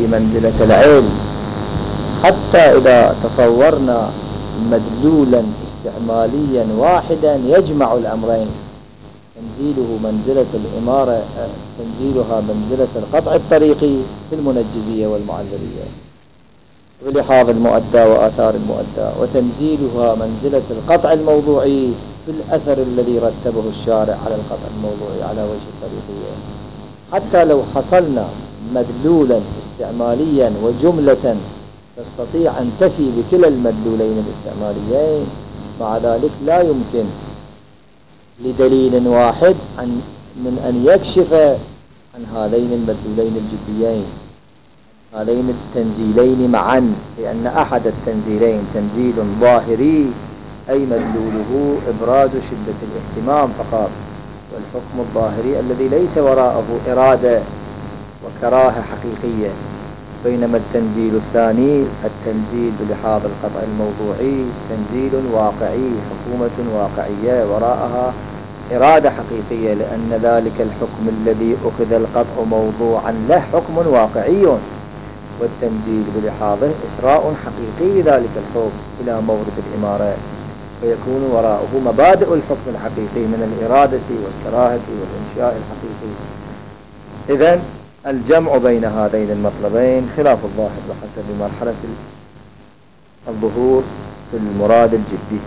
بمنزلة العلم، حتى إذا تصورنا مدلولا استعماليا واحدا يجمع الأمرين، تنزيله منزلة الإمارة، تنزيلها منزلة القطع الطريقي في المنجزية والمعذرية بلحاظ المؤدى وآثار المؤدى، وتنزيلها منزلة القطع الموضوعي في الأثر الذي رتبه الشارع على القطع الموضوعي على وجه الطريقية. حتى لو حصلنا مدلولا استعماليا وجملة تستطيع أن تفي بكلا المدلولين الاستعماليين، مع ذلك لا يمكن لدليل واحد من أن يكشف عن هذين المدلولين الجديين، هذين التنزيلين معا، لأن أحد التنزيلين تنزيل ظاهري أي مدلوله إبراز شدة الاهتمام فقط، والحكم الظاهري الذي ليس وراءه إرادة وكراهة حقيقية، بينما التنزيل الثاني التنزيل بلحاظ القطع الموضوعي تنزيل واقعي، حكومة واقعية وراءها إرادة حقيقية، لأن ذلك الحكم الذي أخذ القطع موضوعا له حكم واقعي، والتنزيل بلحاظه إسراء حقيقي لذلك الحكم إلى مورد الإمارة، فيكون وراءه مبادئ الحكم الحقيقي من الإرادة والكراهة والإنشاء الحقيقي. إذن الجمع بين هذين المطلبين خلاف الظاهر بحسب مرحلة الظهور في المراد الجدي.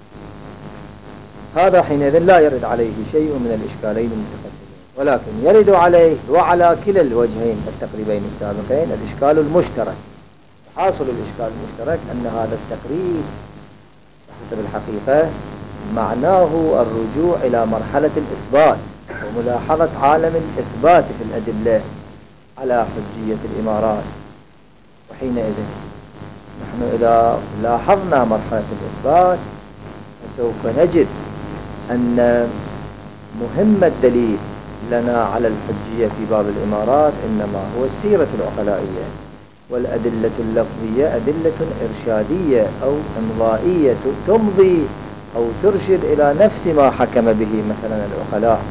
هذا حينئذ لا يرد عليه شيء من الإشكالين المتقدمين، ولكن يرد عليه وعلى كلا الوجهين التقريبين السابقين الإشكال المشترك. حاصل الإشكال المشترك أن هذا التقريب بحسب الحقيقة معناه الرجوع إلى مرحلة الإثبات وملاحظة عالم الإثبات في الأدلة على حجية الإمارات. وحينئذ نحن إذا لاحظنا مرحلة الإثبات فسوف نجد أن مهم الدليل لنا على الحجية في باب الإمارات إنما هو السيرة العقلائية، والأدلة اللفظية أدلة إرشادية أو إمضائية تمضي أو ترشد إلى نفس ما حكم به مثلا العقلاء.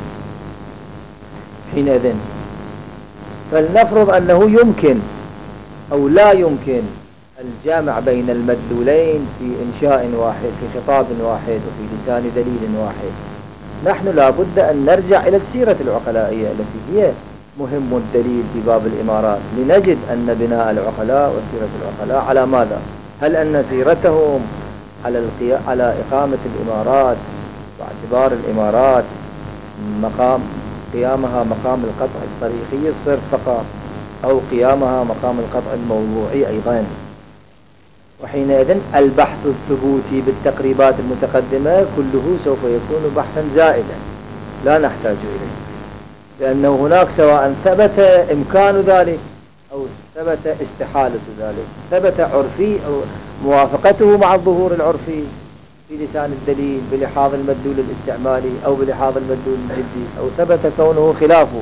حينئذ فلنفرض أنه يمكن أو لا يمكن الجامع بين المدلولين في إنشاء واحد، في خطاب واحد، وفي لسان دليل واحد. نحن لابد أن نرجع إلى السيرة العقلائية التي هي مهم الدليل في باب الإمارات، لنجد أن بناء العقلاء وسيرة العقلاء على ماذا؟ هل أن سيرتهم على إقامة الإمارات واعتبار الإمارات قيامها مقام القطع الطريقي الصرف فقط، أو قيامها مقام القطع الموضوعي أيضا؟ وحينئذ البحث الثبوتي بالتقريبات المتقدمة كله سوف يكون بحثا زائدا لا نحتاج إليه، لأنه هناك سواء ثبت إمكان ذلك أو ثبت استحالة ذلك، ثبت عرفي أو موافقته مع الظهور العرفي في لسان الدليل بلحاظ المدلول الاستعمالي أو بلحاظ المدلول الجدي، أو ثبت كونه خلافه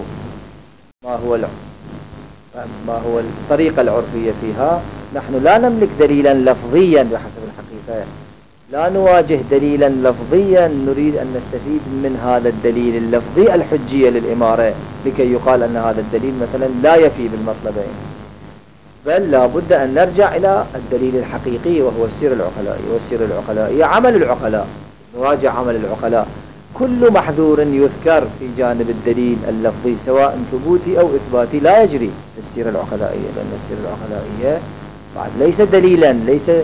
ما هو الطريقة العرفية فيها. نحن لا نملك دليلا لفظيا بحسب الحقيقة، لا نواجه دليلا لفظيا نريد أن نستفيد من هذا الدليل اللفظي الحجية للإمارة لكي يقال أن هذا الدليل مثلا لا يفي بالمطلبين، بل لا بد أن نرجع إلى الدليل الحقيقي وهو السيرة العقلائية. والسيرة العقلائية عمل العقلاء، نواجه عمل العقلاء، كل محذور يذكر في جانب الدليل اللفظي سواء ثبوتي أو إثباتي لا يجري السيرة العقلائية، لأن السيرة العقلائية بعد ليس دليلا، ليس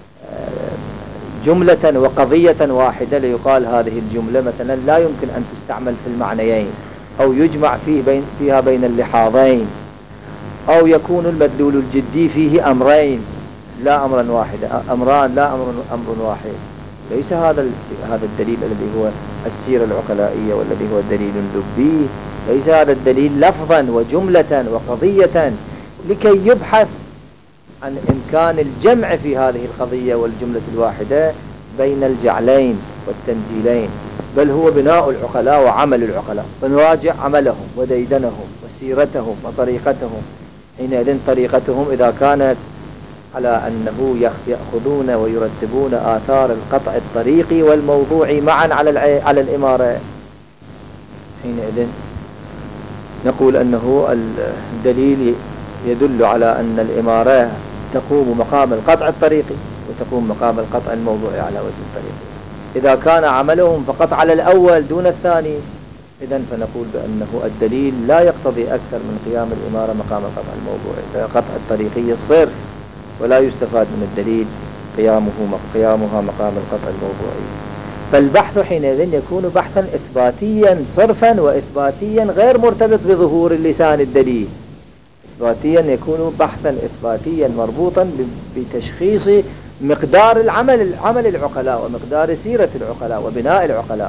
جملة وقضية واحدة ليقال هذه الجملة مثلا لا يمكن أن تستعمل في المعنيين، أو يجمع فيها بين اللحاظين، أو يكون المدلول الجدي فيه أمرين لا أمرا واحدا، أمران لا أمر واحد. ليس هذا الدليل الذي هو السيرة العقلائية والذي هو الدليل اللبي، ليس هذا الدليل لفظا وجملة وقضية لكي يبحث عن إمكان الجمع في هذه القضية والجملة الواحدة بين الجعلين والتنزيلين، بل هو بناء العقلاء وعمل العقلاء، ونراجع عملهم وديدنهم وسيرتهم وطريقتهم. حينئذ طريقتهم إذا كانت على أنه يأخذون ويرتبون آثار القطع الطريقي والموضوعي معا على الإمارة، حينئذ نقول أنه الدليل يدل على أن الإمارة تقوم مقام القطع الطريقي وتقوم مقام القطع الموضوعي على وجه الطريقي. إذا كان عملهم فقط على الأول دون الثاني، إذن فنقول بأنه الدليل لا يقتضي أكثر من قيام الإمارة مقام القطع الموضوعي، فقطع الطريقي الصرف، ولا يستفاد من الدليل قيامها مقام القطع الموضوعي. فالبحث حينئذ يكون بحثا إثباتيا صرفا، وإثباتيا غير مرتبط بظهور اللسان الدليل. إثباتيا يكون بحثا إثباتيا مربوطا بتشخيص مقدار عمل العقلاء ومقدار سيرة العقلاء وبناء العقلاء.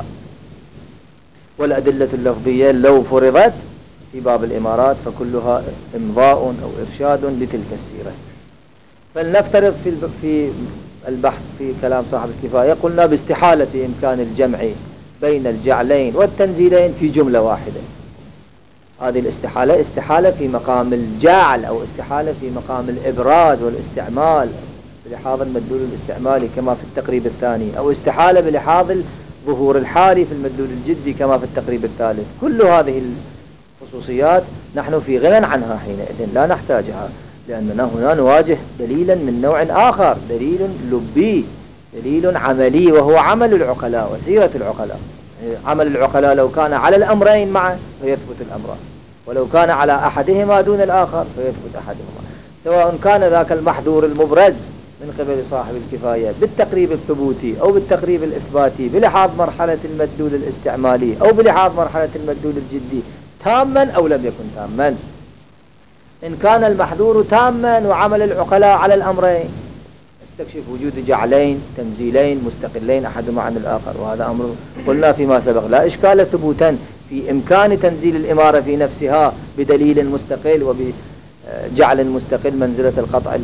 والأدلة اللفظية لو فرضت في باب الإمارات فكلها إمضاء أو إرشاد لتلك السيرة. فلنفترض في البحث في كلام صاحب الكفاية قلنا باستحالة إمكان الجمع بين الجعلين والتنزيلين في جملة واحدة. هذه الاستحالة استحالة في مقام الجعل، أو استحالة في مقام الإبراز والاستعمال بلحاظ المدلول الاستعمالي كما في التقريب الثاني، أو استحالة بلحاظ الظهور الحالي في المدلول الجدي كما في التقريب الثالث. كل هذه الخصوصيات نحن في غنى عنها حينئذ، لا نحتاجها، لأننا هنا نواجه دليلا من نوع آخر، دليل لبي، دليل عملي، وهو عمل العقلاء وسيرة العقلاء. عمل العقلاء لو كان على الأمرين معا فيثبت الأمران، ولو كان على أحدهما دون الآخر فيثبت أحدهما، سواء كان ذاك المحذور المبرز من قبل صاحب الكفاية بالتقريب الثبوتي أو بالتقريب الإثباتي بلحاظ مرحلة المدلول الاستعمالي أو بلحاظ مرحلة المدلول الجدي تاما أو لم يكن تاما. إن كان المحذور تاما وعمل العقلاء على الأمرين استكشف وجود جعلين تنزيلين مستقلين أحدهما عن الآخر، وهذا أمر قلنا فيما سبق لا إشكال ثبوتا في إمكان تنزيل الإمارة في نفسها بدليل مستقل وبجعل مستقل منزلة القطع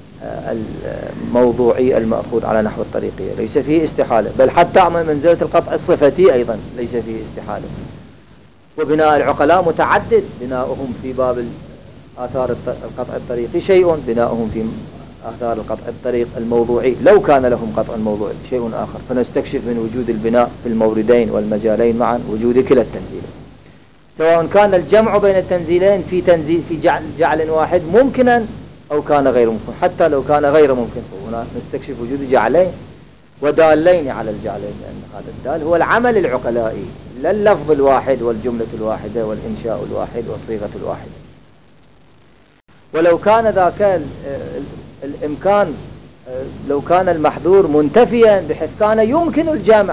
الموضوعي المأخوذ على نحو الطريقية، ليس فيه استحالة، بل حتى منزلة القطع الصفتي أيضا ليس فيه استحالة. وبناء العقلاء متعدد، بناؤهم في باب آثار القطع الطريقي شيء، بناؤهم في آثار القطع الطريق الموضوعي لو كان لهم قطع موضوعي شيء آخر. فنستكشف من وجود البناء في الموردين والمجالين معا وجود كلا التنزيلين، سواء كان الجمع بين التنزيلين في جعل واحد ممكنا أو كان غير ممكن. حتى لو كان غير ممكن فهنا نستكشف وجود جعلين ودالين على الجعلين، لأن هذا الدال هو العمل العقلائي لا اللفظ الواحد والجملة الواحدة والإنشاء الواحد والصيغة الواحدة. ولو كان ذاك الإمكان، لو كان المحذور منتفيا بحيث كان يمكن الجمع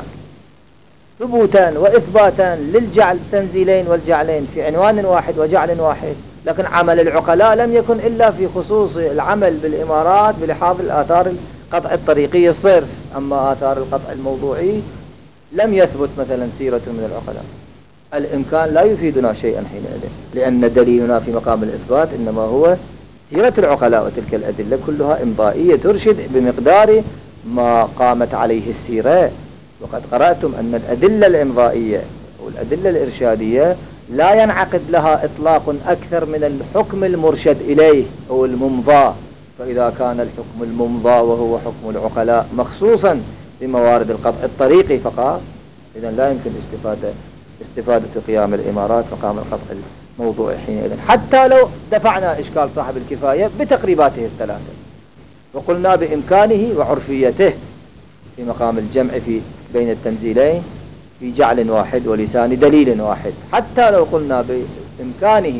ثبوتا وإثباتا للجعل التنزيلين والجعلين في عنوان واحد وجعل واحد، لكن عمل العقلاء لم يكن إلا في خصوص العمل بالإمارات بلحاظ الآثار القطع الطريقي الصرف، أما آثار القطع الموضوعي لم يثبت مثلا سيرة من العقلاء. الإمكان لا يفيدنا شيئا حينئذ، لأن دليلنا في مقام الإثبات إنما هو سيرة العقلاء، وتلك الأدلة كلها إمضائية ترشد بمقدار ما قامت عليه السيرة. وقد قرأتم أن الأدلة الإمضائية والأدلة الإرشادية لا ينعقد لها إطلاق أكثر من الحكم المرشد إليه أو الممضى. فإذا كان الحكم الممضى وهو حكم العقلاء مخصوصا بموارد القطع الطريقي فقط، إذا لا يمكن استفادة قيام الإمارات مقام القطع الموضوعي حينئذ، حتى لو دفعنا إشكال صاحب الكفاية بتقريباته الثلاثة وقلنا بإمكانه وعرفيته في مقام الجمع بين التنزيلين في جعل واحد ولسان دليل واحد، حتى لو قلنا بإمكانه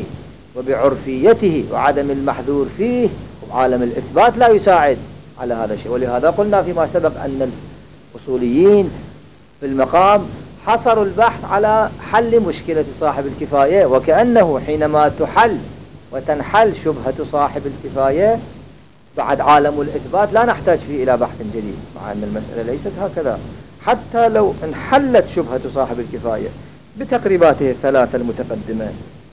وبعرفيته وعدم المحذور فيه وعالم الإثبات لا يساعد على هذا الشيء. ولهذا قلنا فيما سبق أن الأصوليين في المقام حصروا البحث على حل مشكلة صاحب الكفاية، وكأنه حينما تحل وتنحل شبهة صاحب الكفاية بعد عالم الإثبات لا نحتاج فيه إلى بحث جديد، مع أن المسألة ليست هكذا. حتى لو انحلت شبهة صاحب الكفاية بتقريباته الثلاثة المتقدمة،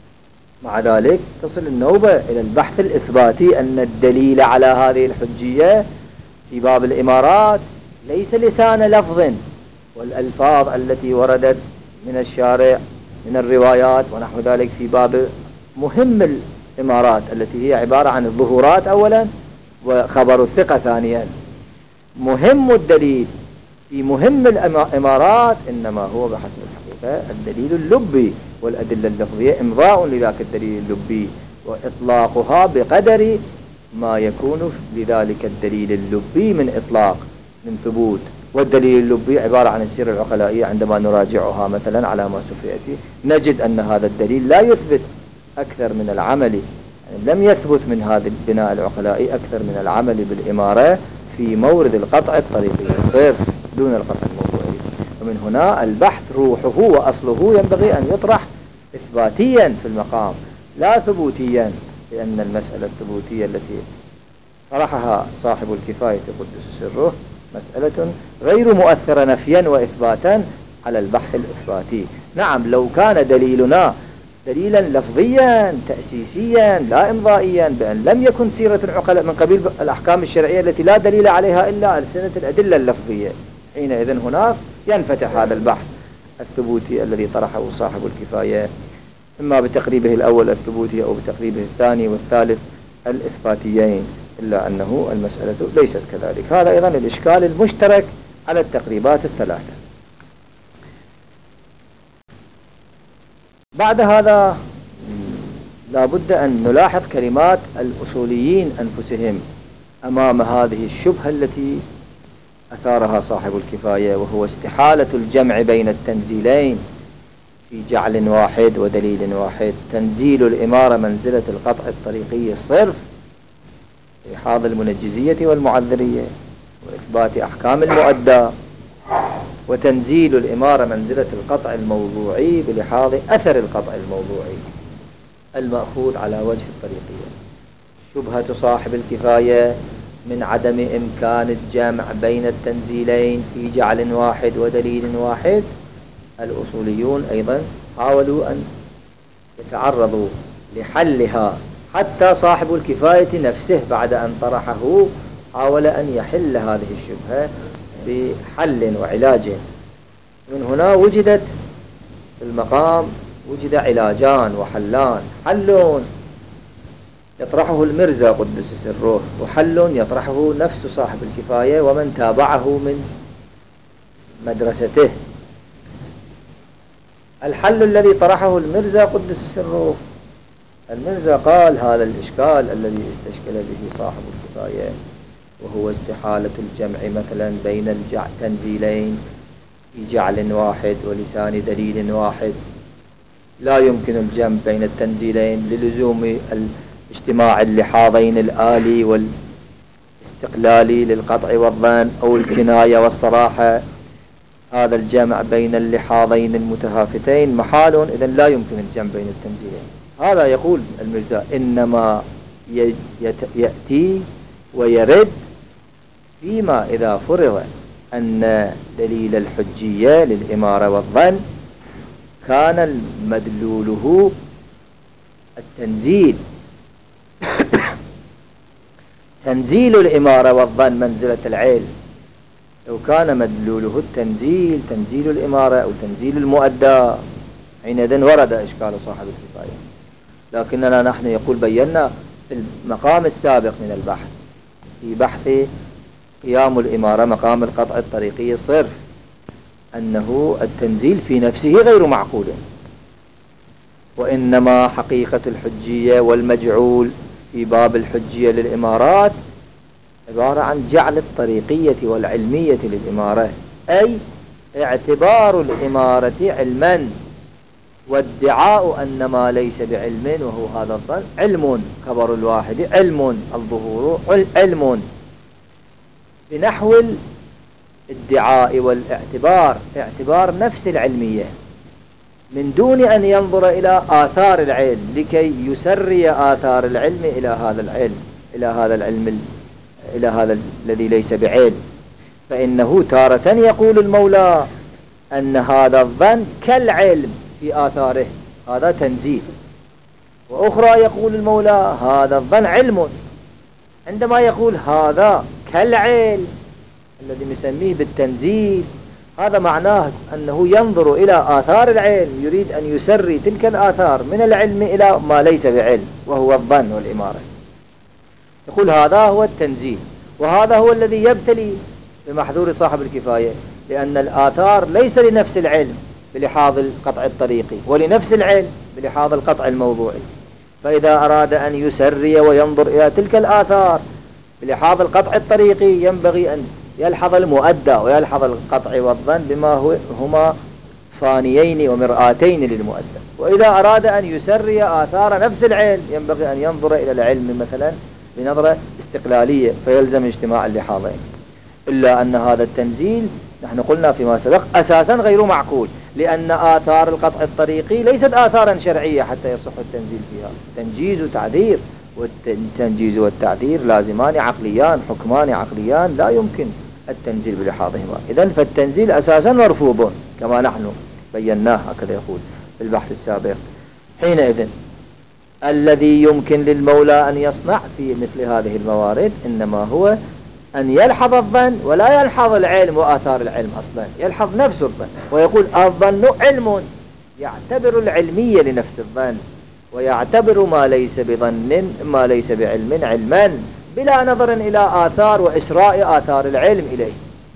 مع ذلك تصل النوبة إلى البحث الإثباتي أن الدليل على هذه الحجية في باب الإمارات ليس لسان لفظ، والألفاظ التي وردت من الشارع من الروايات ونحو ذلك في باب مهم الإمارات التي هي عبارة عن الظهورات أولا وخبر الثقة ثانيا. مهم الدليل في مهم الإمارات إنما هو بحسب الحقيقة الدليل اللبي، والأدلة اللفظية إمضاء لذاك الدليل اللبي، وإطلاقها بقدر ما يكون لذلك الدليل اللبي من إطلاق من ثبوت. والدليل اللبي عبارة عن السيرة العقلائية، عندما نراجعها مثلا على ما سوف يأتي نجد أن هذا الدليل لا يثبت أكثر من العمل، يعني لم يثبت من هذا البناء العقلائي أكثر من العمل بالإمارة في مورد القطع الطريقي الصرف دون القطع الموضوعي. ومن هنا البحث روحه وأصله ينبغي أن يطرح إثباتيا في المقام لا ثبوتيا، لأن المسألة الثبوتية التي طرحها صاحب الكفاية قدس سره مسألة غير مؤثرة نفيا وإثباتا على البحث الإثباتي. نعم لو كان دليلنا دليلا لفظيا تأسيسيا لا إمضائيا بأن لم يكن سيرة العقلاء من قبيل الأحكام الشرعية التي لا دليل عليها إلا ألسنة الأدلة اللفظية، حينئذ هناك ينفتح هذا البحث الثبوتي الذي طرحه صاحب الكفاية، إما بتقريبه الأول الثبوتي أو بتقريبه الثاني والثالث الإثباتيين، إلا أنه المسألة ليست كذلك. هذا أيضا الإشكال المشترك على التقريبات الثلاثة. بعد هذا لا بد أن نلاحظ كلمات الأصوليين أنفسهم أمام هذه الشبهة التي أثارها صاحب الكفاية، وهو استحالة الجمع بين التنزيلين في جعل واحد ودليل واحد. تنزيل الإمارة منزلة القطع الطريقي الصرف في حاض المنجزية والمعذرية وإثبات أحكام المؤدى، وتنزيل الإمارة منزلة القطع الموضوعي بلحاظ أثر القطع الموضوعي المأخوذ على وجه الطريقية. شبهة صاحب الكفاية من عدم إمكان الجمع بين التنزيلين في جعل واحد ودليل واحد. الأصوليون أيضا حاولوا أن يتعرضوا لحلها، حتى صاحب الكفاية نفسه بعد أن طرحه حاول أن يحل هذه الشبهة بحل وعلاج. من هنا وجدت في المقام وجد علاجان وحلان، حل يطرحه المرزا قدس سره، وحل يطرحه نفس صاحب الكفاية ومن تابعه من مدرسته. الحل الذي طرحه المرزا قدس سره، المرزا قال هذا الإشكال الذي استشكل به صاحب الكفاية، وهو استحالة الجمع مثلا بين التنزيلين في جعل واحد ولسان دليل واحد. لا يمكن الجمع بين التنزيلين للزوم اجتماع اللحاظين الآلي والاستقلالي للقطع والظن أو الكناية والصراحة. هذا الجمع بين اللحاظين المتهافتين محال، إذن لا يمكن الجمع بين التنزيلين. هذا يقول المرزا إنما يأتي ويرد فيما إذا فرض أن دليل الحجية للإمارة والظن كان مدلوله التنزيل. تنزيل الإمارة والظن منزلة العلم، لو كان مدلوله التنزيل تنزيل الإمارة أو تنزيل المؤدى حينئذ ورد إشكال صاحب الكفاية. لكننا نحن يقول بينا في المقام السابق من البحث في بحث قيام الإمارة مقام القطع الطريقي الصرف أنه التنزيل في نفسه غير معقول، وإنما حقيقة الحجية والمجعول في باب الحجية للإمارات عبارة عن جعل الطريقية والعلمية للإمارة، أي اعتبار الإمارة علما، وادعاء أن ما ليس بعلم وهو هذا الظن علم، خبر الواحد علم، الظهور علم، بنحو الادعاء والاعتبار اعتبار نفس العلمية من دون أن ينظر إلى آثار العلم لكي يسري آثار العلم إلى هذا العلم إلى هذا الذي ليس بعلم. فإنه تارة يقول المولى أن هذا الظن كالعلم في آثاره، هذا تنزيل، وأخرى يقول المولى هذا الظن علم. عندما يقول هذا كالعلم الذي نسميه بالتنزيل، هذا معناه أنه ينظر إلى آثار العلم، يريد أن يسري تلك الآثار من العلم إلى ما ليس بعلم وهو الظن والإمارة. يقول هذا هو التنزيل، وهذا هو الذي يبتلي بمحذور صاحب الكفاية، لأن الآثار ليس لنفس العلم بلحاظ القطع الطريقي ولنفس العلم بلحاظ القطع الموضوعي، فإذا أراد أن يسري وينظر إلى تلك الآثار بلحاظ القطع الطريقي ينبغي أن يلحظ المؤدى ويلحظ القطع والظن بما هما فانيين ومرآتين للمؤدى. وإذا أراد أن يسري آثار نفس العلم ينبغي أن ينظر إلى العلم مثلا بنظرة استقلالية فيلزم اجتماع اللحاظين. إلا أن هذا التنزيل نحن قلنا فيما سبق أساسا غير معقول، لأن آثار القطع الطريقي ليست آثارا شرعية حتى يصح التنزيل فيها. تنجيز وتعذير، والتنجيز والتعذير لازمان عقليان، حكمان عقليان لا يمكن التنزيل بلحاظهما. إذن فالتنزيل أساسا مرفوض كما نحن بيناه هكذا يقول في البحث السابق. حينئذ الذي يمكن للمولى أن يصنع في مثل هذه الموارد إنما هو أن يلحظ الظن ولا يلحظ العلم وآثار العلم أصلا، يلحظ نفس الظن ويقول الظن علم، يعتبر العلمية لنفس الظن ويعتبر ما ليس بظن ما ليس بعلم علما بلا نظر إلى آثار وإسراء آثار العلم إليه.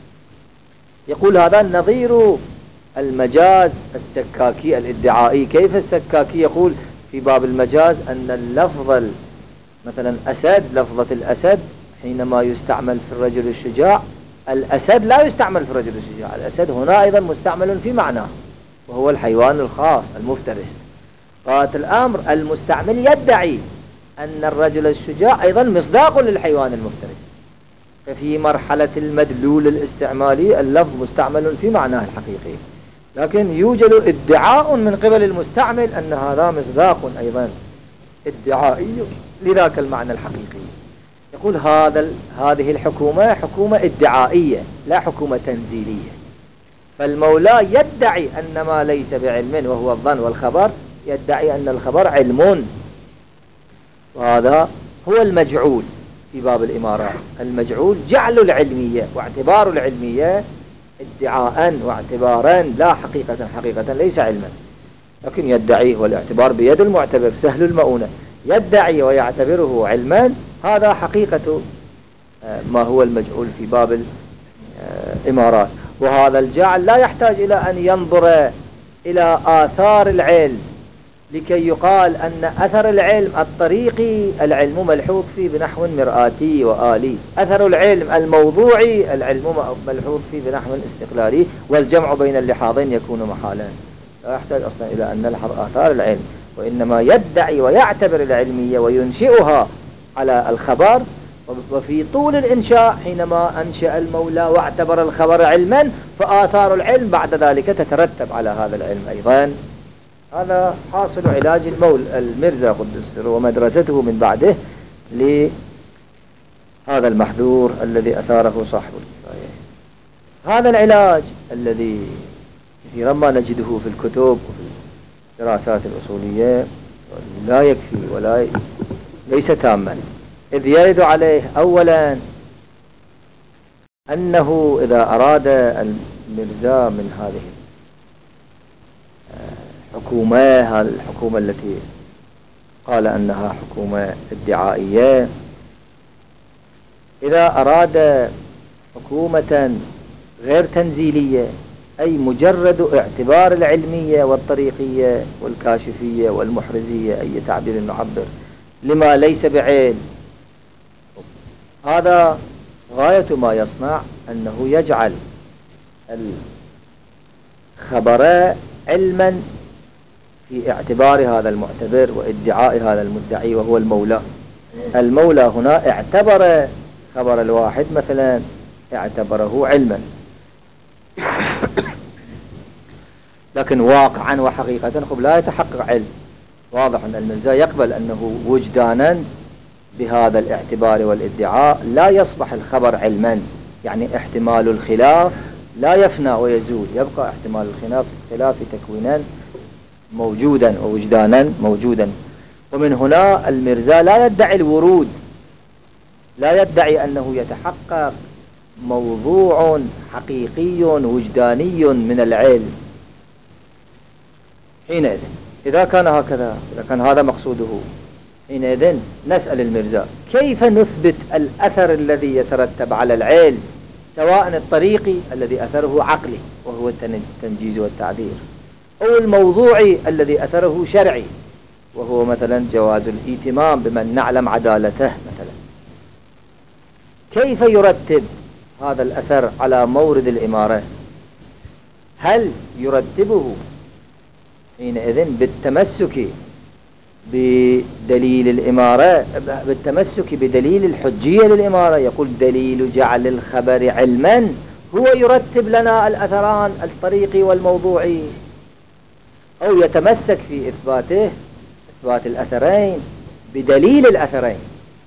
يقول هذا نظير المجاز السكاكي الادعائي. كيف السكاكي؟ يقول في باب المجاز أن اللفظ مثلا أسد، لفظة الأسد حينما يستعمل في الرجل الشجاع، الأسد لا يستعمل في الرجل الشجاع، الأسد هنا أيضا مستعمل في معناه وهو الحيوان الخاص المفترس. قالت الأمر المستعمل يدعي أن الرجل الشجاع أيضا مصداق للحيوان المفترس، ففي مرحلة المدلول الاستعمالي اللفظ مستعمل في معناه الحقيقي، لكن يوجد ادعاء من قبل المستعمل أن هذا مصداق أيضا ادعائي لذاك المعنى الحقيقي. يقول هذه الحكومة حكومة ادعائية لا حكومة تنزيلية. فالمولى يدعي أن ما ليس بعلم وهو الظن والخبر، يدعي أن الخبر علم، وهذا هو المجعول في باب الإمارات. المجعول جعل العلمية واعتبار العلمية ادعاء واعتبارا لا حقيقة ليس علما، لكن يدعيه، والاعتبار بيد المعتبر سهل المؤونة، يدعي ويعتبره علما. هذا حقيقة ما هو المجعول في باب الإمارات. وهذا الجعل لا يحتاج إلى أن ينظر إلى آثار العلم لكي يقال أن أثر العلم الطريقي العلم ملحوظ فيه بنحو مرآتي وآلي، أثر العلم الموضوعي العلم ملحوظ فيه بنحو استقلالي، والجمع بين اللحاظين يكون محالا. لا يحتاج أصلا إلى أن نلحظ آثار العلم، وإنما يدعي ويعتبر العلمية وينشئها على الخبر. وفي طول الإنشاء حينما أنشأ المولى واعتبر الخبر علما، فآثار العلم بعد ذلك تترتب على هذا العلم أيضا. هذا حاصل علاج المرزا قدس سره ومدرسته من بعده لهذا المحذور الذي أثاره صاحب الكفاية. هذا العلاج الذي كثيرا ما نجده في الكتب وفي الدراسات الأصولية لا يكفي ولا ليس تاما، إذ يرد عليه أولا أنه إذا أراد المرزا من هذه الحكومة، الحكومة التي قال أنها حكومة ادعائية، إذا أراد حكومة غير تنزيلية أي مجرد اعتبار العلمية والطريقية والكاشفية والمحرزية أي تعبير نعبر لما ليس بعلم، هذا غاية ما يصنع أنه يجعل الخبر علما في اعتبار هذا المعتبر وادعاء هذا المدعي وهو المولى. المولى هنا اعتبر خبر الواحد مثلا اعتبره علما، لكن واقعا وحقيقة لا يتحقق علم. واضح أن المرزا يقبل أنه وجدانا بهذا الاعتبار والادعاء لا يصبح الخبر علما، يعني احتمال الخلاف لا يفنى ويزول، يبقى احتمال الخلاف تكوينا موجودا ووجدانا موجودا. ومن هنا المرزا لا يدعي الورود، لا يدعي أنه يتحقق موضوع حقيقي وجداني من العلم. حينئذ إذا كان هكذا، إذا كان هذا مقصوده، حينئذ نسأل المرزا كيف نثبت الأثر الذي يترتب على العلم، سواء الطريقي الذي أثره عقلي وهو التنجيز والتعذير، أو الموضوعي الذي أثره شرعي وهو مثلا جواز الائتمام بمن نعلم عدالته مثلا. كيف يرتب هذا الأثر على مورد الإمارة؟ هل يرتبه حينئذ بالتمسك بدليل الإمارة، بالتمسك بدليل الحجية للإمارة؟ يقول دليل جعل الخبر علما هو يرتب لنا الأثران الطريقي والموضوعي، أو يتمسك في إثبات الأثرين بدليل الأثرين؟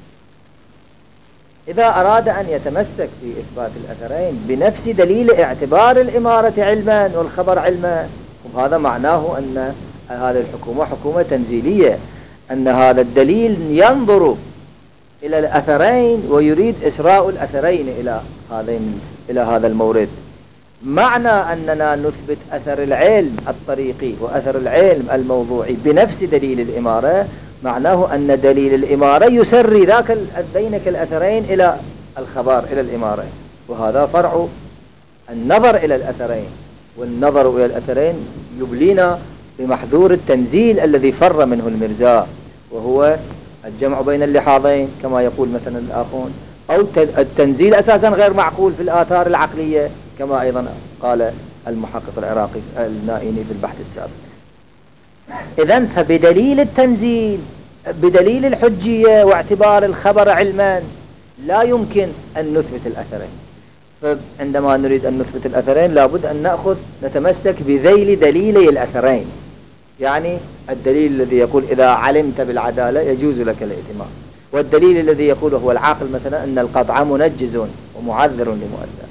إذا أراد أن يتمسك في إثبات الأثرين بنفس دليل اعتبار الإمارة علما والخبر علما، وهذا معناه أن هذه الحكومة حكومة تنزيلية، أن هذا الدليل ينظر إلى الأثرين ويريد إسراء الأثرين إلى هذا المورد. معنى أننا نثبت أثر العلم الطريقي وأثر العلم الموضوعي بنفس دليل الإمارة، معناه أن دليل الإمارة يسري ذينك الأثرين إلى الخبر إلى الإمارة، وهذا فرع النظر إلى الأثرين. والنظر إلى الأثرين يبلينا بمحذور التنزيل الذي فر منه المرزاء، وهو الجمع بين اللحاظين كما يقول مثلا الآخرون، أو التنزيل أساسا غير معقول في الآثار العقلية كما أيضا قال المحقق العراقي النائيني في البحث السابق. إذن فبدليل التنزيل، بدليل الحجية واعتبار الخبر علما، لا يمكن أن نثبت الأثرين. فعندما نريد أن نثبت الأثرين لابد أن نتمسك بذيل دليلي الأثرين، يعني الدليل الذي يقول إذا علمت بالعدالة يجوز لك الائتمام، والدليل الذي يقول هو العاقل مثلا أن القطع منجز ومعذر لمؤثر.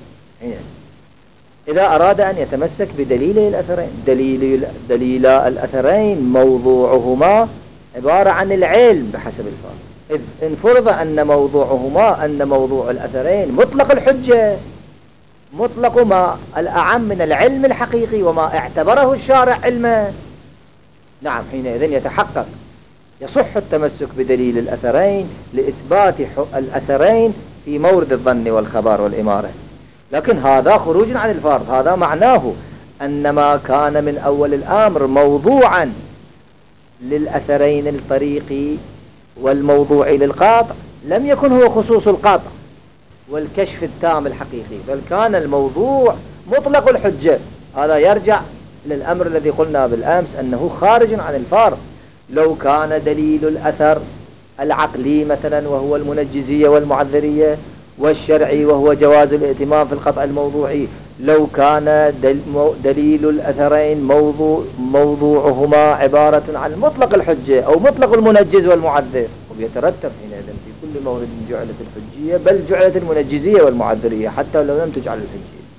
إذا أراد أن يتمسك بدليلي الأثرين، دليل الأثرين موضوعهما عبارة عن العلم بحسب الفارق، إذ انفرض أن موضوعهما أن موضوع الأثرين مطلق الحجة، مطلق ما الأعم من العلم الحقيقي وما اعتبره الشارع علما، نعم حينئذ يتحقق يصح التمسك بدليل الأثرين لإثبات الأثرين في مورد الظن والخبر والإمارة. لكن هذا خروج عن الفرض، هذا معناه أن ما كان من أول الأمر موضوعا للأثرين الطريقي والموضوعي للقاطع لم يكن هو خصوص القاطع والكشف التام الحقيقي، بل كان الموضوع مطلق الحجة. هذا يرجع للأمر الذي قلنا بالأمس أنه خارج عن الفرض. لو كان دليل الأثر العقلي مثلا وهو المنجزية والمعذرية، والشرعي وهو جواز الائتمام في القطع الموضوعي، لو كان دليل الأثرين موضوعهما عبارة عن مطلق الحجة أو مطلق المنجز والمعذر، ويترتب حينئذ في كل مورد جعلت الحجية بل جعلت المنجزية والمعذرية حتى لو لم تجعل الحجية،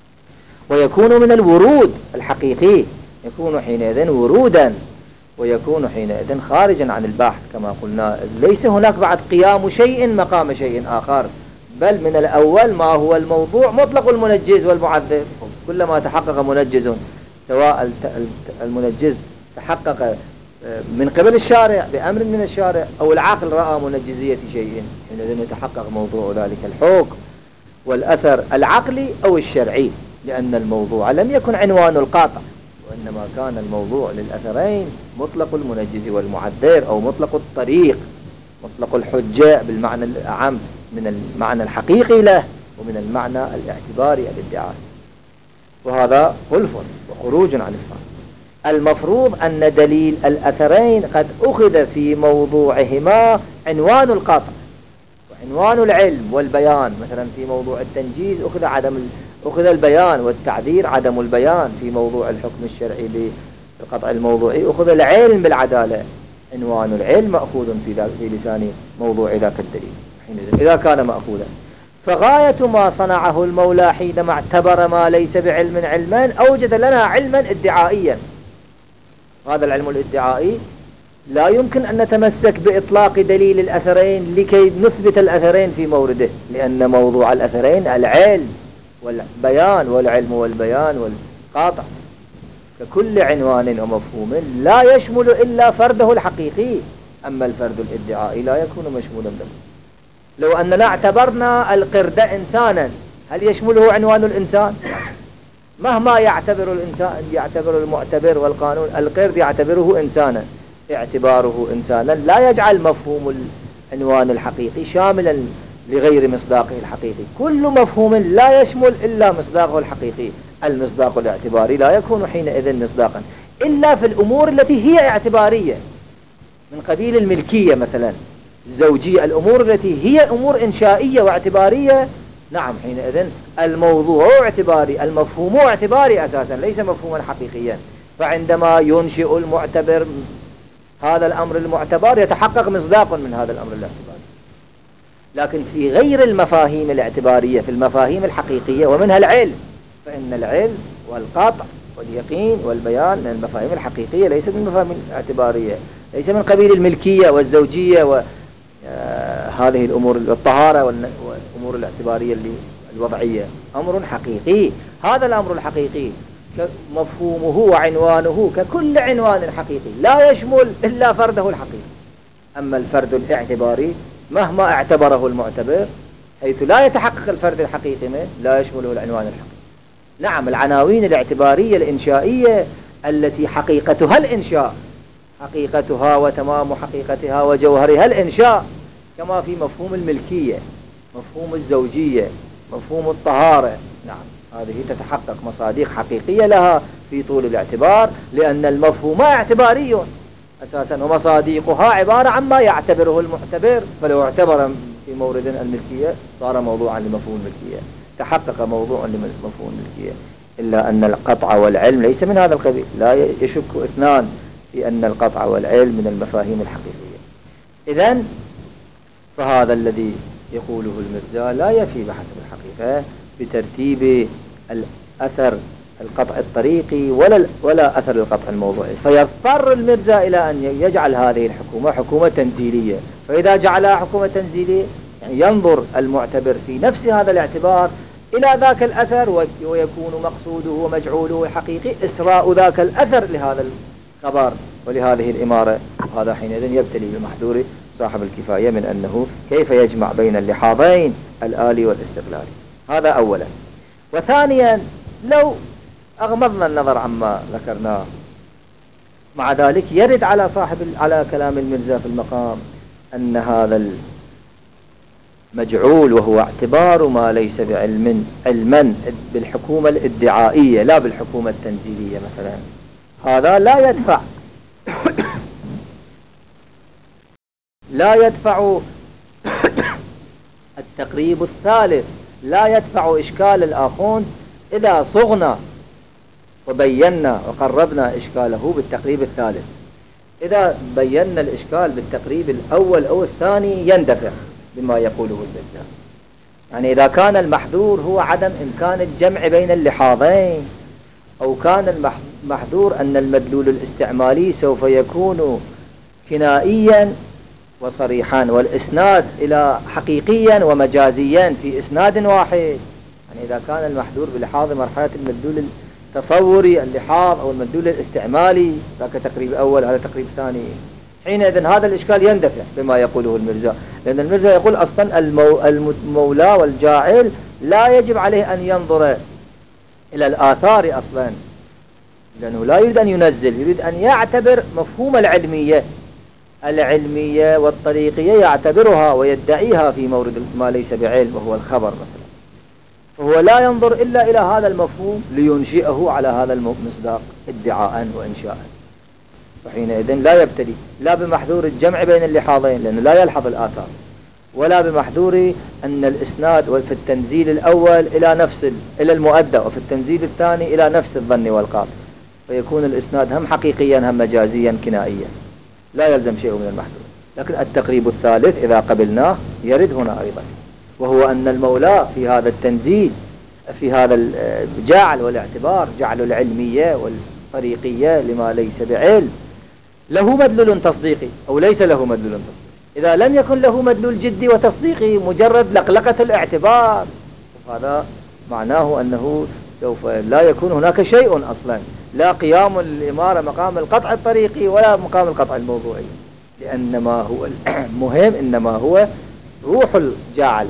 ويكون من الورود الحقيقي، يكون حينئذ ورودا، ويكون حينئذ خارجا عن البحث كما قلنا. ليس هناك بعد قيام شيء مقام شيء آخر، بل من الأول ما هو الموضوع مطلق المنجز والمعذر. كلما تحقق منجز، سواء المنجز تحقق من قبل الشارع بأمر من الشارع أو العقل رأى منجزية شيء، حينئذ يتحقق موضوع ذلك الحكم والأثر العقلي أو الشرعي، لأن الموضوع لم يكن عنوان القاطع، وإنما كان الموضوع للأثرين مطلق المنجز والمعذر أو مطلق الطريق، مطلق الحجة بالمعنى الأعم من المعنى الحقيقي له ومن المعنى الاعتباري الادعاء، وهذا خلف وخروج عن الفرض. المفروض أن دليل الأثرين قد أخذ في موضوعهما عنوان القاطع وعنوان العلم والبيان. مثلا في موضوع التنجيز أخذ البيان والتعذير عدم البيان، في موضوع الحكم الشرعي بالقطع الموضوعي أخذ العلم بالعدالة، عنوان العلم مأخوذ في لسان موضوع ذاك الدليل. إذا كان مأخوذا، فغاية ما صنعه المولى حينما اعتبر ما ليس بعلم علما أوجد لنا علما ادعائيا. هذا العلم الادعائي لا يمكن أن نتمسك بإطلاق دليل الأثرين لكي نثبت الأثرين في مورده، لأن موضوع الأثرين العلم والبيان، والعلم والبيان والقاطع، فكل عنوان ومفهوم لا يشمل إلا فرده الحقيقي، أما الفرد الادعائي لا يكون مشمولا له. لو أننا اعتبرنا القرد إنسانا، هل يشمله عنوان الإنسان؟ مهما يعتبر الإنسان، يعتبر المعتبر والقانون القرد يعتبره إنسانا، اعتباره إنسانا لا يجعل مفهوم العنوان الحقيقي شاملا لغير مصداقه الحقيقي. كل مفهوم لا يشمل إلا مصداقه الحقيقي. المصداق الاعتباري لا يكون حينئذ مصداقا إلا في الأمور التي هي اعتبارية من قبيل الملكية مثلا، الزوجية، الأمور التي هي أمور إنشائية واعتبارية. نعم، حينئذ الموضوع اعتباري، المفهوم اعتباري أساسا ليس مفهوما حقيقيا. فعندما ينشئ المعتبر هذا الأمر المعتبر يتحقق مصداق من هذا الأمر الاعتباري. لكن في غير المفاهيم الاعتبارية، في المفاهيم الحقيقية ومنها العلم، فإن العلم والقطع واليقين والبيان من المفاهيم الحقيقية ليست من المفاهيم الاعتبارية، ليس من قبيل الملكية والزوجية وهذه الأمور، الطهارة والأمور الاعتبارية الوضعية. أمر حقيقي. هذا الأمر الحقيقي مفهومه وعنوانه ككل عنوان حقيقي لا يشمل إلا فرده الحقيقي. أما الفرد الاعتباري مهما اعتبره المعتبر حيث لا يتحقق الفرد الحقيقي منه لا يشمله العنوان الحقيقي. نعم، العناوين الاعتبارية الإنشائية التي حقيقتها الإنشاء، حقيقتها وتمام حقيقتها وجوهرها الإنشاء، كما في مفهوم الملكية، مفهوم الزوجية، مفهوم الطهارة. نعم، هذه تتحقق مصادق حقيقية لها في طول الاعتبار، لأن المفهوم اعتباري أساسا ومصادقها عبارة عما يعتبره المعتبر. فلو اعتبر في مورد الملكية صار موضوعا لمفهوم الملكية، تحقق موضوعا لمفهوم الملكية. إلا أن القطع والعلم ليس من هذا القبيل. لا يشك اثنان في أن القطع والعلم من المفاهيم الحقيقية. إذن فهذا الذي يقوله المرزا لا يفي بحسب الحقيقة بترتيب الأثر القطع الطريقي ولا أثر القطع الموضوعي. فيضطر المرزا إلى أن يجعل هذه الحكومة حكومة تنزيلية. فإذا جعلها حكومة تنزيلية يعني ينظر المعتبر في نفس هذا الاعتبار إلى ذاك الأثر، ويكون مقصوده ومجعوله الحقيقي إسراء ذاك الأثر لهذا الخبر ولهذه الإمارة. وهذا حينئذ يبتلي بمحذور صاحب الكفاية من أنه كيف يجمع بين اللحاظين الآلي والاستقلالي. هذا أولا. وثانيا، لو أغمضنا النظر عما ذكرناه، مع ذلك يرد على كلام المرزا في المقام أن هذا المجعول وهو اعتبار ما ليس بعلم علما بالحكومة الادعائية لا بالحكومة التنزيلية مثلا، هذا لا يدفع التقريب الثالث، لا يدفع إشكال الآخوند إذا صغنا وبينا وقربنا إشكاله بالتقريب الثالث. إذا بينا الإشكال بالتقريب الأول أو الثاني يندفع بما يقوله المرزا. يعني إذا كان المحذور هو عدم إمكان الجمع بين اللحاظين، أو كان المحذور أن المدلول الاستعمالي سوف يكون كنائيا وصريحا والإسناد إلى حقيقيا ومجازيا في إسناد واحد، يعني إذا كان المحذور بلحاظ مرحلة المدلول التصوري اللحاظ أو المدلول الاستعمالي، ذاك تقريب أول هذا تقريب ثاني، حينئذ هذا الإشكال يندفع بما يقوله المرزا. لأن المرزا يقول أصلا المولى والجاعل لا يجب عليه أن ينظر إلى الآثار أصلا، لأنه لا يريد أن ينزل، يريد أن يعتبر مفهوم العلمية والطريقية، يعتبرها ويدعيها في مورد ما ليس بعلم وهو الخبر مثلا. فهو لا ينظر إلا إلى هذا المفهوم لينشئه على هذا المصداق ادعاء وإنشاء. فحينئذ لا يبتدي لا بمحذور الجمع بين اللحاظين لأنه لا يلحظ الآثار، ولا بمحذور أن الإسناد في التنزيل الأول إلى المؤدى وفي التنزيل الثاني إلى نفس الظن والقاطع، فيكون الإسناد هم حقيقيا هم مجازيا كنائيا، لا يلزم شيء من المحذور. لكن التقريب الثالث إذا قبلناه يرد هنا أيضا، وهو أن المولى في هذا التنزيل في هذا الجعل والاعتبار جعل العلمية والطريقية لما ليس بعلم له مدلول تصديقي أو ليس له مدلول تصديقي. إذا لم يكن له مدلول جدي وتصديقي مجرد لقلقة الاعتبار، هذا معناه أنه سوف لا يكون هناك شيء أصلا، لا قيام الإمارة مقام القطع الطريقي ولا مقام القطع الموضوعي، لأن ما هو المهم إنما هو روح الجاعل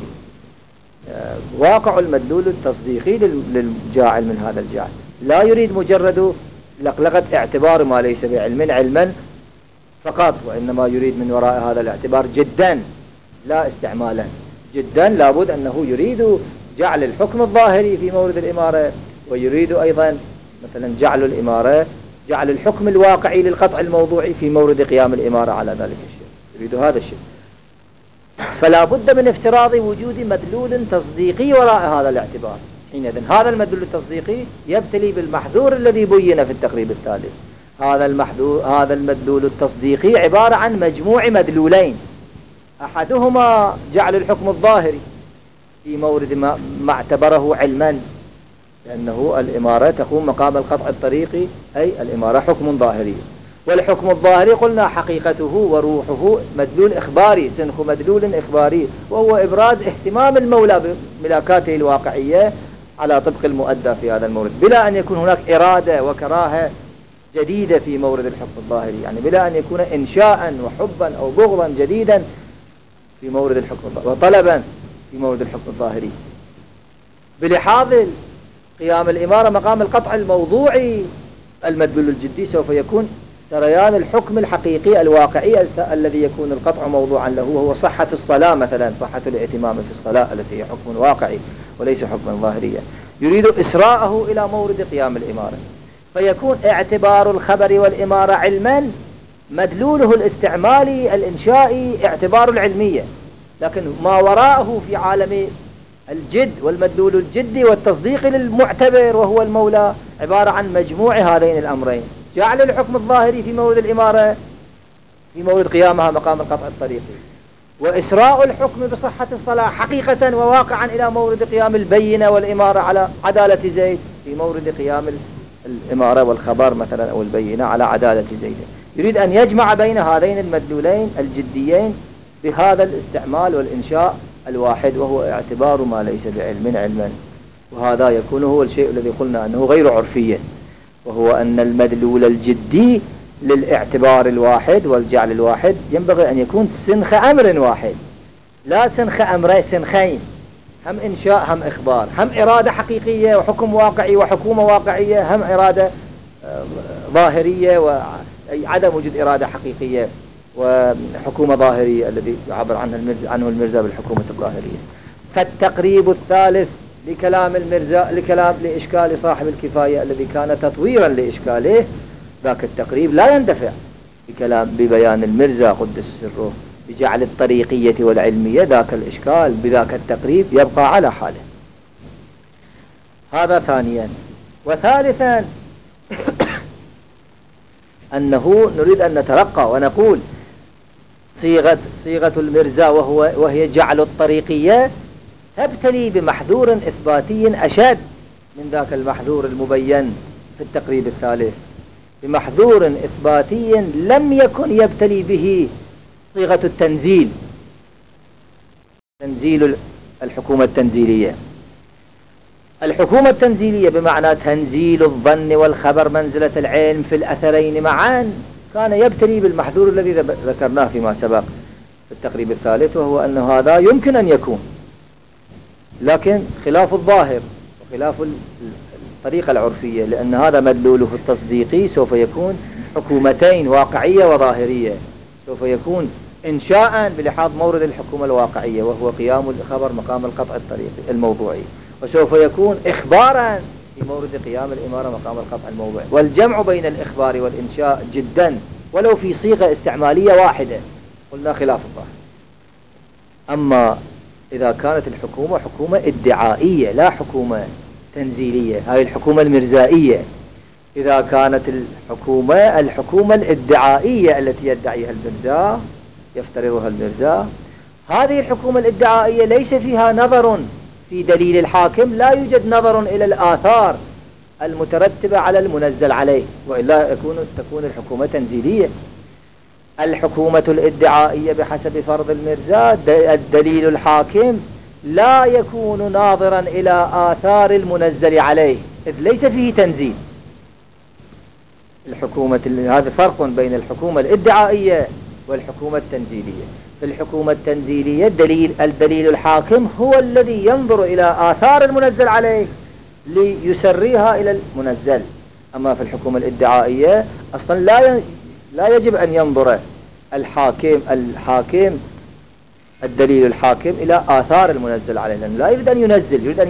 وواقع المدلول التصديقي للجاعل من هذا الجاعل. لا يريد مجرد لقلقة اعتبار ما ليس بعلم علما فقط، وإنما يريد من وراء هذا الاعتبار جدا لا استعمالا. جدا لابد أنه يريد جعل الحكم الظاهري في مورد الإمارة، ويريد أيضا مثلا جعل الحكم الواقعي للقطع الموضوعي في مورد قيام الإمارة على ذلك الشيء، يريد هذا الشيء. فلا بد من افتراض وجود مدلول تصديقي وراء هذا الاعتبار. حينئذ هذا المدلول التصديقي يبتلي بالمحذور الذي بين في التقريب الثالث. هذا المدلول التصديقي عبارة عن مجموع مدلولين، أحدهما جعل الحكم الظاهري في مورد ما اعتبره علما، لأنه الإمارة تقوم مقام القطع الطريقي، أي الإمارة حكم ظاهري. والحكم الظاهري قلنا حقيقته وروحه مدلول إخباري، سنخ مدلول إخباري، وهو إبراز اهتمام المولى بملاكاته الواقعية على طبق المؤدى في هذا المورد، بلا أن يكون هناك إرادة وكراهة جديدة في مورد الحكم الظاهري، يعني بلا أن يكون إنشاء وحبا أو بغضا جديدا في مورد الحكم الظاهري وطلبا في مورد الحكم الظاهري. بلحاظ قيام الإمارة مقام القطع الموضوعي، المدلول الجدي سوف يكون سريان الحكم الحقيقي الواقعي الذي يكون القطع موضوعا له، وهو صحة الصلاة مثلا، صحة الاهتمام في الصلاة التي هي حكم واقعي وليس حكما ظاهريا، يريد إسراءه إلى مورد قيام الإمارة، فيكون اعتبار الخبر والإمارة علما، مدلوله الاستعمالي الإنشائي اعتبار العلمية، لكن ما وراءه في عالم الجد والمدلول الجدي والتصديق للمعتبر وهو المولى عبارة عن مجموع هذين الأمرين: جعل الحكم الظاهري في مورد الإمارة في مورد قيامها مقام القطع الطريقي، وإسراء الحكم بصحة الصلاة حقيقة وواقعا إلى مورد قيام البينة والإمارة على عدالة زيد في مورد قيام الإمارة والخبر مثلا أو البينة على عدالة زيد. يريد أن يجمع بين هذين المدلولين الجديين بهذا الاستعمال والإنشاء الواحد، وهو اعتبار ما ليس بعلم علما. وهذا يكون هو الشيء الذي قلنا أنه غير عرفي، وهو أن المدلول الجدي للاعتبار الواحد والجعل الواحد ينبغي أن يكون سنخ أمر واحد، لا سنخ أمرين سنخين، هم إنشاء هم إخبار، هم إرادة حقيقية وحكم واقعي وحكومة واقعية، هم إرادة ظاهرية وعدم وجود إرادة حقيقية وحكومة ظاهرية الذي يعبر عنه المرزا بالحكومة الظاهرية. فالتقريب الثالث لإشكال صاحب الكفاية الذي كان تطويرا لإشكاله، ذاك التقريب لا يندفع ببيان المرزا قدس سره بجعل الطريقية والعلمية، ذاك الإشكال بذاك التقريب يبقى على حاله. هذا ثانيا. وثالثا أنه نريد أن نترقى ونقول صيغة المرزا وهي جعل الطريقية تبتلي بمحذور إثباتي أشد من ذاك المحذور المبين في التقريب الثالث، بمحذور إثباتي لم يكن يبتلي به صيغة التنزيل، تنزيل الحكومة التنزيلية. الحكومة التنزيلية بمعنى تنزيل الظن والخبر منزلة العلم في الأثرين معا، كان يبتلي بالمحذور الذي ذكرناه فيما سبق في التقريب الثالث، وهو أن هذا يمكن أن يكون، لكن خلاف الظاهر وخلاف الطريقة العرفية، لأن هذا مدلوله التصديقي سوف يكون حكومتين واقعية وظاهرية، سوف يكون إنشاء بلحاظ مورد الحكومة الواقعية وهو قيام الخبر مقام القطع الطريقي الموضوعي، وسوف يكون إخبارا في مورد قيام الإمارة مقام القطع الموضوعي. والجمع بين الإخبار والإنشاء جدا ولو في صيغة استعمالية واحدة قلنا خلاف الظاهر. أما إذا كانت الحكومة حكومة ادعائية لا حكومة تنزيلية، هذه الحكومة المرزائية، إذا كانت الحكومة الادعائية التي يدعيها المرزا يفترضها المرزا، هذه الحكومة الادعائية ليس فيها نظر في دليل الحاكم، لا يوجد نظر إلى الآثار المترتبة على المنزل عليه، وإلا تكون الحكومة تنزيلية. الحكومة الادعائية بحسب فرض المرزا الدليل الحاكم لا يكون ناظرا إلى آثار المنزل عليه، إذ ليس فيه تنزيل. هذا فرق بين الحكومة الادعائية والحكومة التنزيلية. في الحكومة التنزيلية الدليل الحاكم هو الذي ينظر إلى آثار المنزل عليه ليسريها إلى المنزل. أما في الحكومة الادعائية أصلا لا يجب أن ينظر الحاكم الدليل الحاكم إلى آثار المنزل عليه، لأنه لا يريد أن ينزل، يريد أن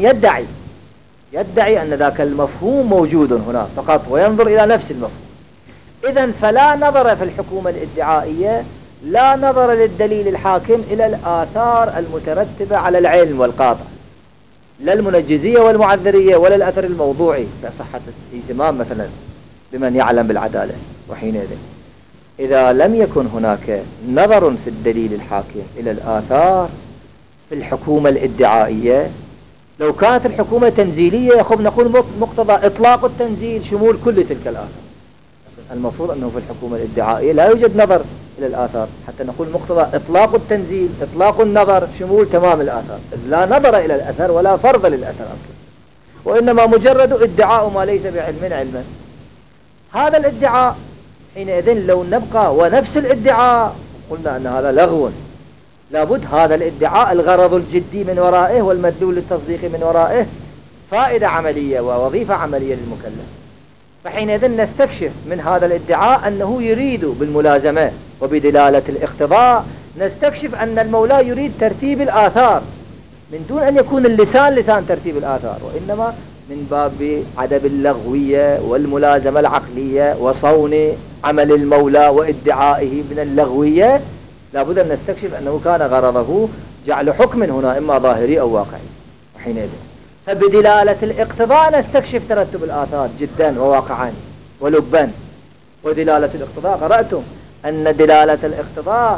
يدعي أن ذاك المفهوم موجود هناك فقط، وينظر إلى نفس المفهوم. إذن فلا نظر في الحكومة الادعائية، لا نظر للدليل الحاكم إلى الآثار المترتبة على العلم والقاطع، لا المنجزية والمعذرية ولا الأثر الموضوعي كصحة الاهتمام مثلا بمن يعلم بالعدالة. وحينئذ إذا لم يكن هناك نظر في الدليل الحاكم إلى الآثار في الحكومة الادعائية، لو كانت الحكومة تنزيلية نقول مقتضى إطلاق التنزيل شمول كل تلك الآثار. المفروض أنه في الحكومة الادعائية لا يوجد نظر إلى الآثار حتى نقول مقتضى إطلاق التنزيل، إطلاق النظر شمول تمام الآثار، لا نظر إلى الأثر ولا فرض للأثر أصلا، وإنما مجرد ادعاء ما ليس بعلم علما. هذا الادعاء حينئذ لو نبقى ونفس الادعاء قلنا أن هذا لغو، لابد هذا الادعاء الغرض الجدي من ورائه والمدلول للتصديق من ورائه فائدة عملية ووظيفة عملية للمكلف. فحينئذ نستكشف من هذا الادعاء أنه يريد بالملازمة وبدلالة الاقتضاء، نستكشف أن المولى يريد ترتيب الآثار من دون أن يكون اللسان لسان ترتيب الآثار، وإنما من باب عدم اللغوية والملازمة العقلية وصون عمل المولى وادعائه من اللغوية. لابد أن نستكشف أنه كان غرضه جعل حكم هنا إما ظاهري أو واقعي. وحينئذ فبدلالة الاقتضاء نستكشف ترتب الآثار جدا وواقعا ولبا. ودلالة الاقتضاء قرأتم أن دلالة الاقتضاء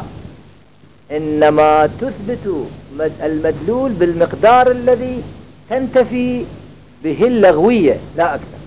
إنما تثبت المدلول بالمقدار الذي تنتفي به اللغوية لا أكثر.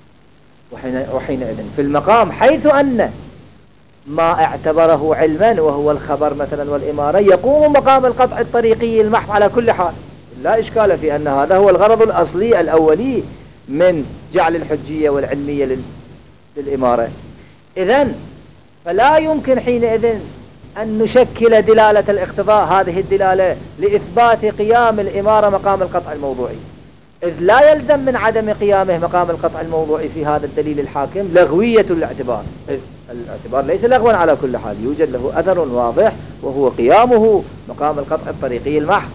وحينئذ في المقام حيث أن ما اعتبره علما وهو الخبر مثلا والإمارة يقوم مقام القطع الطريقي المحض على كل حال، لا إشكال في أن هذا هو الغرض الأصلي الأولي من جعل الحجية والعلمية للإمارة. إذن فلا يمكن حينئذ أن نشكل دلالة الاقتضاء هذه الدلالة لإثبات قيام الإمارة مقام القطع الموضوعي، إذ لا يلزم من عدم قيامه مقام القطع الموضوعي في هذا الدليل الحاكم لغوية الاعتبار. الاعتبار ليس لغوا على كل حال، يوجد له أثر واضح وهو قيامه مقام القطع الطريقي المحض.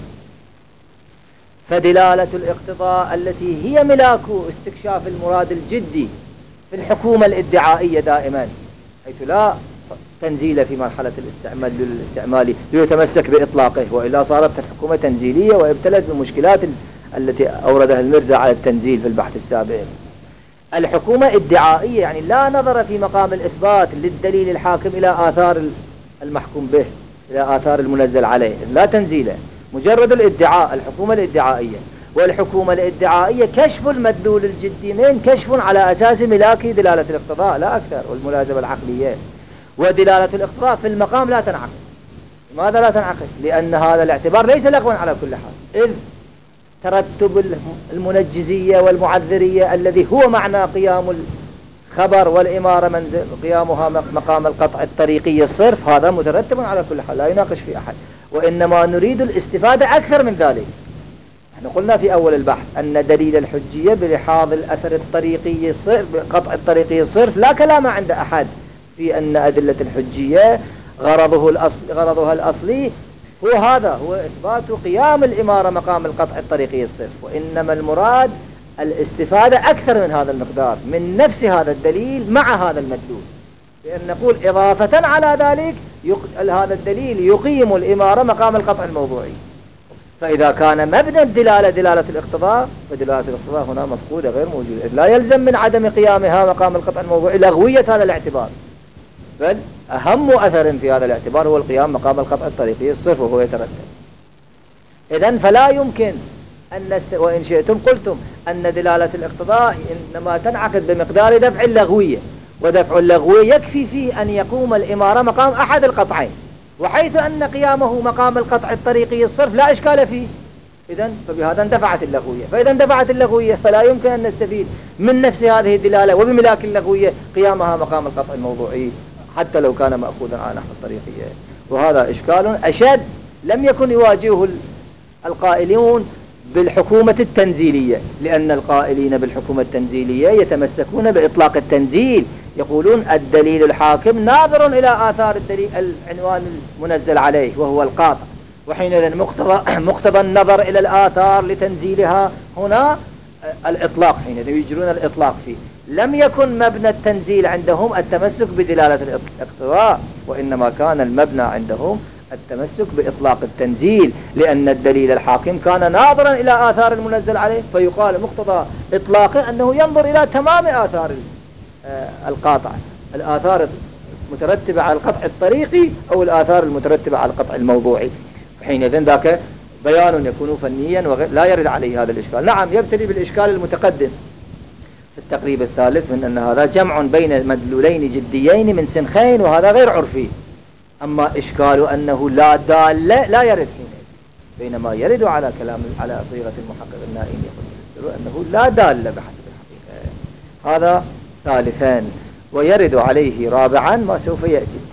فدلالة الاقتضاء التي هي ملاك استكشاف المراد الجدي في الحكومة الادعائية دائما، حيث لا تنزيل في مرحلة الاستعمال ليتمسك بإطلاقه، وإلا صارت الحكومة تنزيلية وابتلت بالمشكلات التي أوردها المرزا على التنزيل في البحث السابق. الحكومة ادعائية يعني لا نظر في مقام الإثبات للدليل الحاكم إلى آثار المحكوم به، إلى آثار المنزل عليه، لا تنزيله، مجرد الادعاء. الحكومة الادعائية، والحكومة الادعائية كشف المدلول الجدي من كشف على أساس ملاكي دلالة الاقتضاء لا أكثر والملازمة العقلية. ودلالة الاقتضاء في المقام لا تنعقد. لماذا لا تنعقد؟ لأن هذا الاعتبار ليس لغوا على كل حال، إذ ترتب المنجزية والمعذرية الذي هو معنى قيام الخبر والإمارة من قيامها مقام القطع الطريقي الصرف، هذا مترتب على كل حال لا يناقش في أحد، وإنما نريد الاستفادة أكثر من ذلك. نحن قلنا في أول البحث أن دليل الحجية بلحاظ الأثر الطريقي الصرف بقطع الطريقي الصرف لا كلام عند أحد في أن أدلة الحجية غرضها الأصلي هو هذا، هو إثبات قيام الإمارة مقام القطع الطريقي الصرف، وإنما المراد الاستفادة أكثر من هذا المقدار من نفس هذا الدليل مع هذا المدلول، لأن نقول إضافة على ذلك هذا الدليل يقيم الإمارة مقام القطع الموضوعي. فإذا كان مبنى الدلالة دلالة الاقتضاء، فدلالة الاقتضاء هنا مفقودة غير موجودة، لا يلزم من عدم قيامها مقام القطع الموضوعي لغوية هذا الاعتبار، بل أهم أثر في هذا الاعتبار هو القيام مقام القطع الطريقي الصرف وهو يترتب. إذن فلا يمكن أن وإن شئتم قلتم أن دلالة الاقتضاء إنما تنعقد بمقدار دفع اللغوية، ودفع اللغوية يكفي فيه أن يقوم الإمارة مقام أحد القطعين، وحيث أن قيامه مقام القطع الطريقي الصرف لا إشكال فيه، إذن فبهذا اندفعت اللغوية. فإذا اندفعت اللغوية فلا يمكن أن نستفيد من نفس هذه الدلالة وبملاك اللغوية قيامها مقام القطع الموضوعي حتى لو كان مأخوذا على نحو الطريقية. وهذا إشكال أشد لم يكن يواجهه القائلون بالحكومة التنزيلية، لأن القائلين بالحكومة التنزيلية يتمسكون بإطلاق التنزيل، يقولون الدليل الحاكم ناظر إلى آثار الدليل العنوان المنزل عليه وهو القاطع، وحينئذ مقتضى النظر إلى الآثار لتنزيلها هنا الإطلاق، حينئذ يجرون الإطلاق فيه. لم يكن مبنى التنزيل عندهم التمسك بدلالة الاقتضاء، وإنما كان المبنى عندهم التمسك بإطلاق التنزيل، لأن الدليل الحاكم كان ناظرا إلى آثار المنزل عليه، فيقال مقتضى إطلاقه أنه ينظر إلى تمام آثار القاطع، الآثار المترتبة على القطع الطريقي أو الآثار المترتبة على القطع الموضوعي. حينئذ ذاك بيان يكون فنيا لا يرد عليه هذا الإشكال. نعم يبتدي بالإشكال المتقدم في التقريب الثالث من أن هذا جمع بين مدلولين جديين من سنخين، وهذا غير عرفي. أما إشكال أنه لا دال لا يرد حينئذ، بينما يرد على كلام على صيغة المحقق النائم يقول أنه لا دال بحسب الحقيقة. هذا ثالثان، ويرد عليه رابعا ما سوف يأتي.